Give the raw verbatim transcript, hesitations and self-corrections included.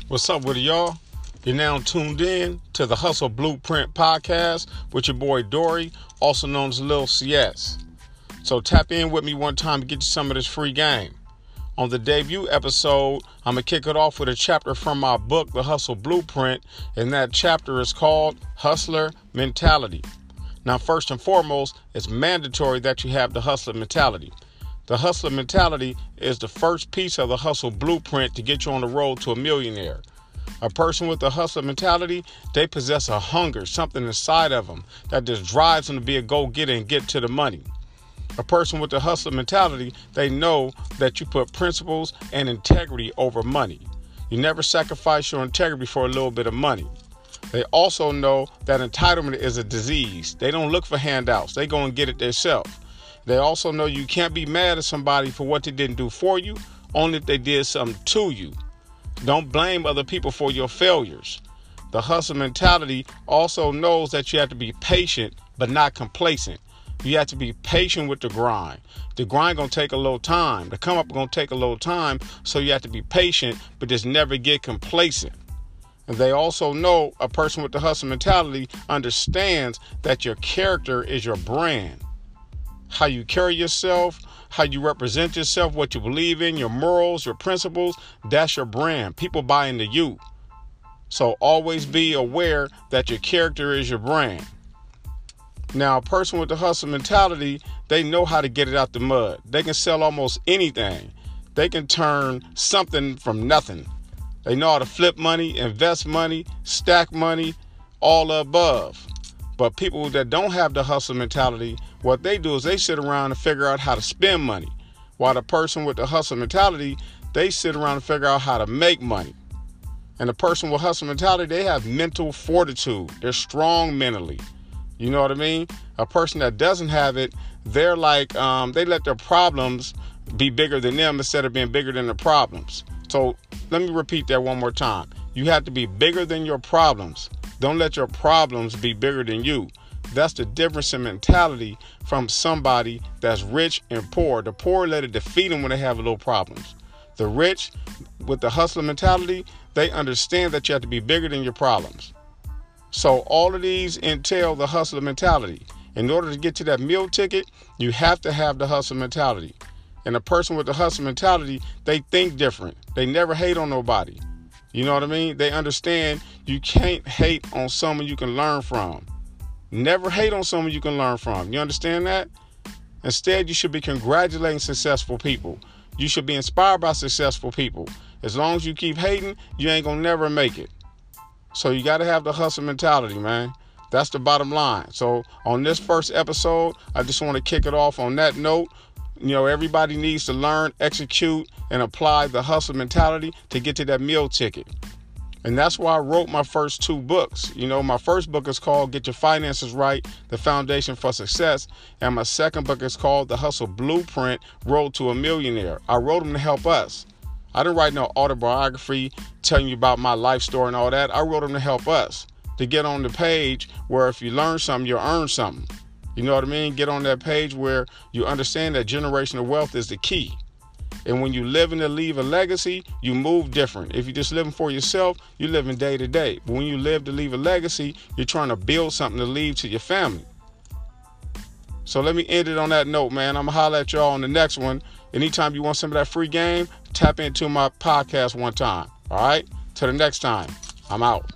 What's up with y'all? You're now tuned in to the Hustle Blueprint podcast with your boy Dory, also known as Lil C S. So tap in with me one time to get you some of this free game. On the debut episode, I'm going to kick it off with a chapter from my book, The Hustle Blueprint, and that chapter is called Hustler Mentality. Now, first and foremost, it's mandatory that you have the hustler mentality. The hustler mentality is the first piece of the hustle blueprint to get you on the road to a millionaire. A person with the hustler mentality, they possess a hunger, something inside of them that just drives them to be a go-getter and get to the money. A person with the hustler mentality, they know that you put principles and integrity over money. You never sacrifice your integrity for a little bit of money. They also know that entitlement is a disease. They don't look for handouts. They go and get it themselves. They also know you can't be mad at somebody for what they didn't do for you, only if they did something to you. Don't blame other people for your failures. The hustle mentality also knows that you have to be patient, but not complacent. You have to be patient with the grind. The grind gonna take a little time. The come up gonna take a little time, so you have to be patient, but just never get complacent. And they also know a person with the hustle mentality understands that your character is your brand. How you carry yourself, how you represent yourself, what you believe in, your morals, your principles, that's your brand. People buy into you. So always be aware that your character is your brand. Now, a person with the hustle mentality, they know how to get it out the mud. They can sell almost anything. They can turn something from nothing. They know how to flip money, invest money, stack money, all the above. But people that don't have the hustle mentality, what they do is they sit around and figure out how to spend money. While the person with the hustle mentality, they sit around and figure out how to make money. And the person with hustle mentality, they have mental fortitude. They're strong mentally. You know what I mean? A person that doesn't have it, they're like, um, they let their problems be bigger than them instead of being bigger than the problems. So let me repeat that one more time. You have to be bigger than your problems. Don't let your problems be bigger than you. That's the difference in mentality from somebody that's rich and poor. The poor let it defeat them when they have little problems. The rich, with the hustler mentality, they understand that you have to be bigger than your problems. So all of these entail the hustler mentality. In order to get to that meal ticket, you have to have the hustler mentality. And a person with the hustler mentality, they think different. They never hate on nobody. You know what I mean? They understand you can't hate on someone you can learn from. Never hate on someone you can learn from. You understand that? Instead, you should be congratulating successful people. You should be inspired by successful people. As long as you keep hating, you ain't gonna never make it. So you got to have the hustle mentality, man. That's the bottom line. So on this first episode, I just want to kick it off on that note. You know, everybody needs to learn, execute, and apply the hustle mentality to get to that meal ticket. And that's why I wrote my first two books. You know, my first book is called Get Your Finances Right, The Foundation for Success. And my second book is called The Hustle Blueprint, Road to a Millionaire. I wrote them to help us. I didn't write no autobiography telling you about my life story and all that. I wrote them to help us, to get on the page where if you learn something, you'll earn something. You know what I mean? Get on that page where you understand that generational wealth is the key. And when you live and to leave a legacy, you move different. If you're just living for yourself, you're living day to day. But when you live to leave a legacy, you're trying to build something to leave to your family. So let me end it on that note, man. I'm going to holler at y'all on the next one. Anytime you want some of that free game, tap into my podcast one time. All right? Till the next time, I'm out.